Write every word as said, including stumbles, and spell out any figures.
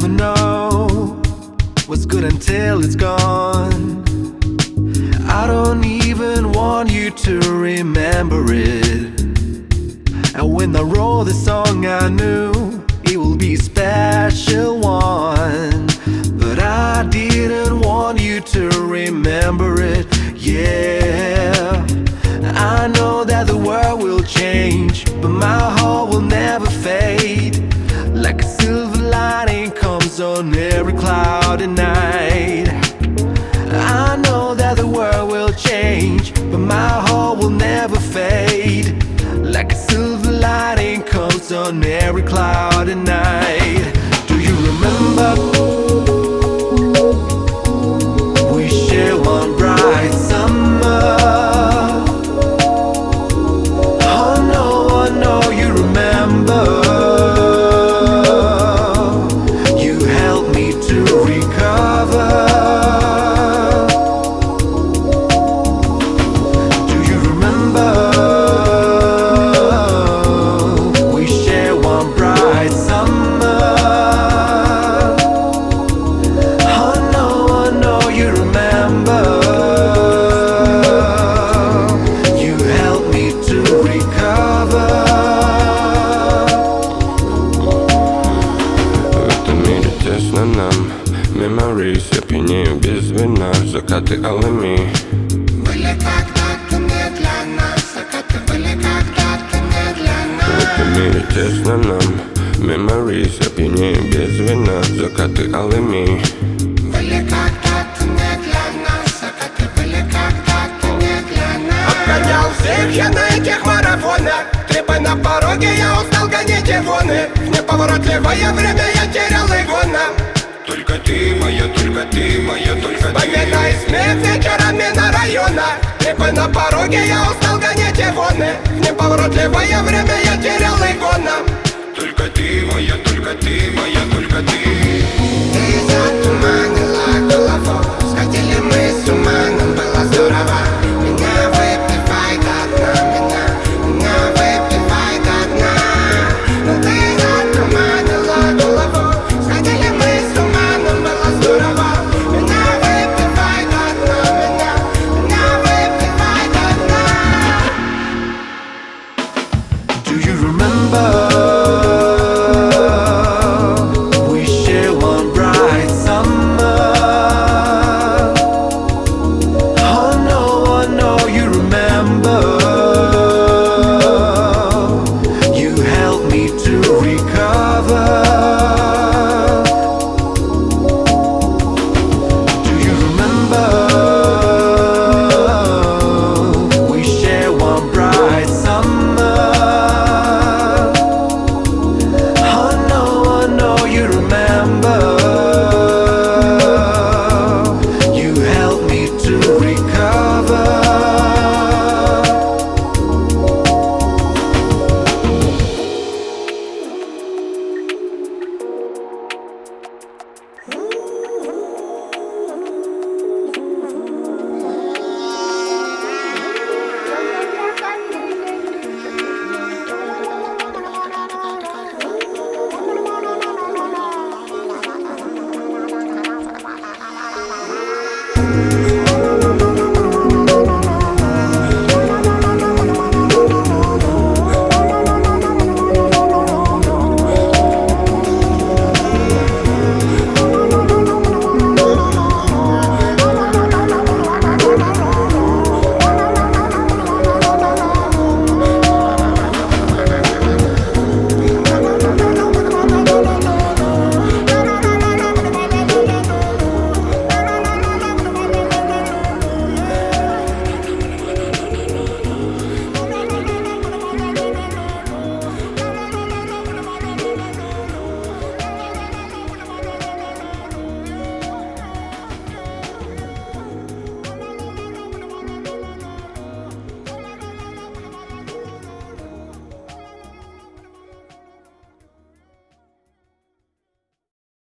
never know what's good until it's gone. I don't even want you to remember it. And when I wrote the song, I knew it will be a special one. But I didn't want you to remember it. Yeah, I know that the world will change, but my heart will never fade. Like a silver lining comes on every cloudy night. I know that the world will change, but my heart will never fade. Like a silver lining comes on every cloudy night. Do you remember? We shared one bright summer. Oh no, I know you remember. You helped me to recover. Do you remember? We shared one bright summer. Oh no, I know you remember. You helped me to recover. В этом мире тесно нам. Memories, я пьянею без вина. Закаты алыми. Были когда-то не для нас, закаты были когда-то не для В этом нас. мире тесно нам. Memories, я пьянею без вина. Закаты алыми. Были когда-то не для нас, закаты были когда-то не для нас. Обгонял всех я на этих марафонах. Трипы на пороге, я устал гонять ивоны. В неповоротливое время я терял игона. Только ты моя, только ты моя, только ты. Победа и смех вечерами на районах. Трипы на пороге, я устал гонять ивоны. В неповоротливое время я терял игона. Только ты моя, только ты